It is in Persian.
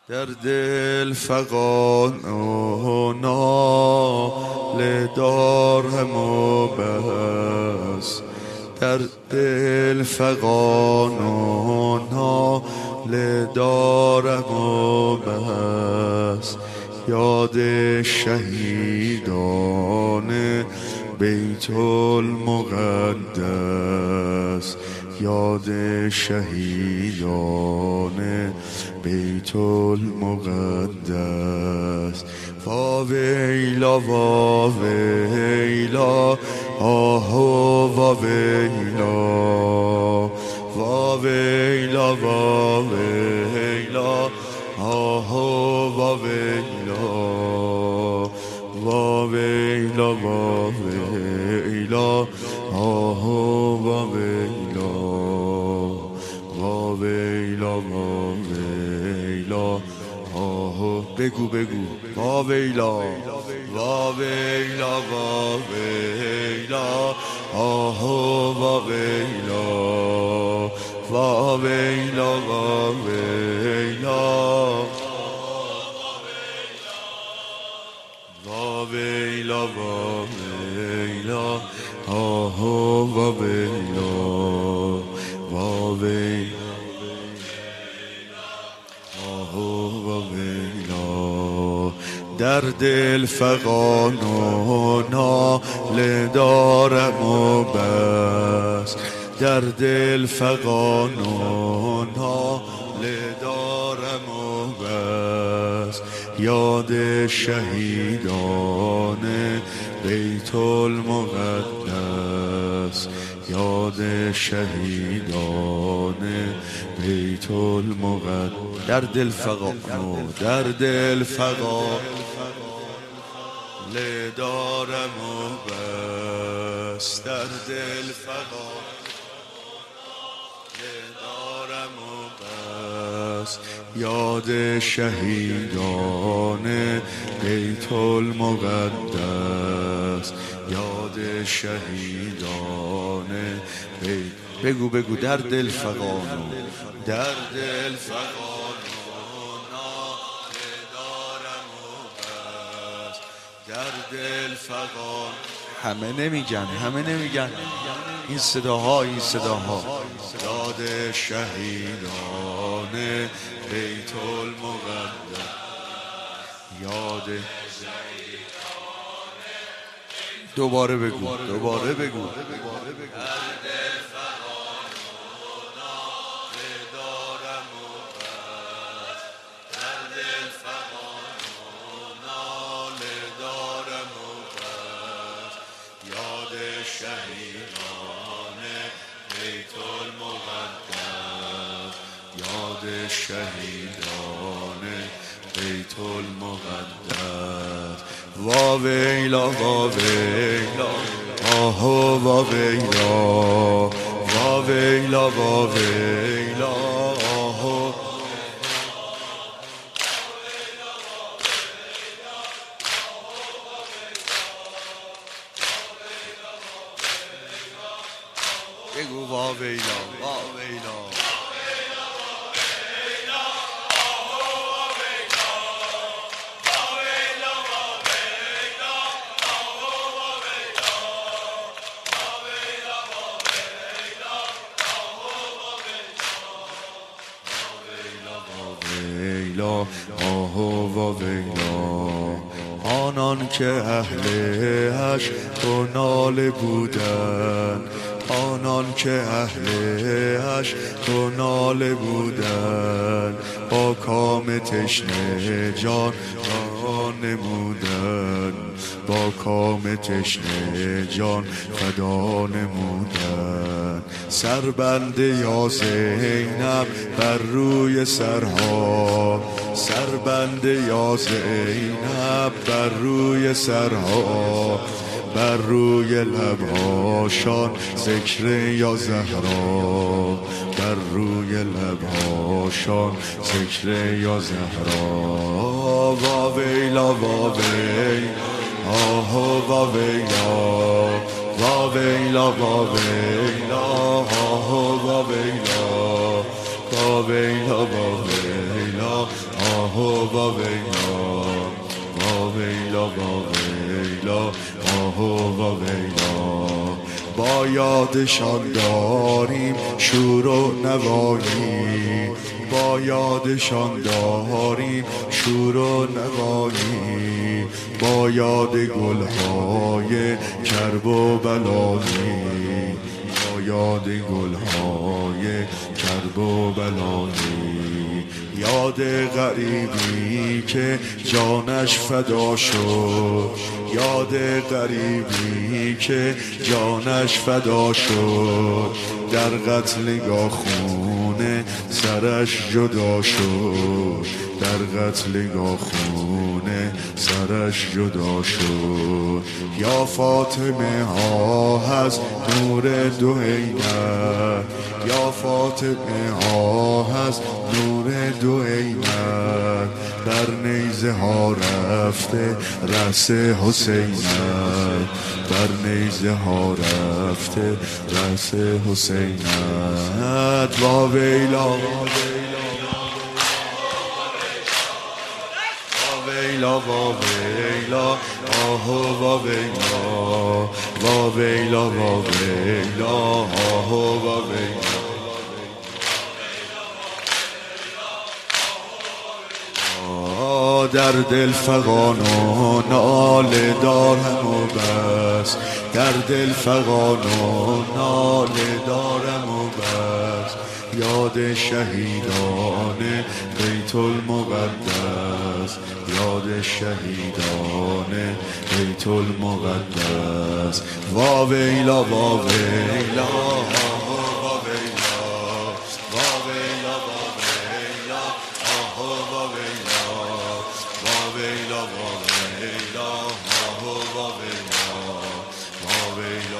در دل فغان و ناله دارم و بس، در دل فغان و ناله دارم و بس. یاد شهیدان بیت المقدس، یاد شهیدان بیت المقدس. واویلا واویلا آه واویلا، واویلا واویلا آه واویلا، واویلا واویلا آه واویلا، واویلا واویلا آه. بگو بگو واویلا واویلا واویلا آه واویلا، واویلا واویلا واویلا واویلا آه واویلا، واویلا آه واویلا. در دل فغان و ناله دارم و بس، در دل فغان و ناله دارم و بس. یاد شهیدان بیت المقدس، یاد شهیدان بیت المقدس. در دل فغان و در دل فغان دارم و بس، در دل فغان دارم و بس. یاد شهیدان بیت المقدس، یاد شهیدان بیت. بگو بگو در دل فغان، در دل فغان دارم و بس، در دل فغان. همه نمیگن، همه نمیگن این صداها، این صداها. یاد شهیدان بیت المقدس، یاد. دوباره بگو، دوباره بگو. شهیدان بیت المقدس، یاد شهیدان بیت المقدس. واویلا واویلا آه واویلا، واویلا واویلا آه. بگو واویلا واویلا آه واویلا. آنان که اهل عشق و ناله بودن، آنان که اهل عشق و ناله بودن، با کام تشنه جان را نمودن، با کام تشنه جان فدا نمودن. سربند یا زینب بر روی سرها، سربند یا زینب بر روی سرها، بر روی لبهاشان ذکر یا زهرا، بر روی لبهاشان ذکر یا زهرا. واویلا واویلا آه واویلا، واویلا واویلا آه واویلا، واویلا واویلا آه آه و ویلا وا ویلا وا ویلا آه و ویلا. با یادشان داریم شور و نوایی، با یادشان داریم شور و نوایی، با یاد گلهای کرب و بلایی، با یاد گلهای کرب و بلایی. یاد غریبی که جانش فدا شد، یاد غریبی که جانش فدا شد، در قتلگاه خونه سرش جدا شد، در قتلگاه خونه سرش جدا شد. یا فاطمه ها از نور دو عینک، یا فاطمه ها از نور دو عینک، بر نیزه ها رفته رأس حسینک، بر نیزه ها رفته رأس حسینک. وا ویلا ویلا وا ویلا آه وا ویلا وا ویلا وا ویلا آه وا ویلا. در دل فغان و ناله دارم و بس، در دل فغان و ناله دارم و بس. یاد شهیدان بیت المقدس، یاد شهیدان بیت المقدس. وا ویلا وا ویلا وا ویلا وا ویلا وا ویلا آه وا ویلا وا ویلا وا ویلا آه وا ویلا وا ویلا.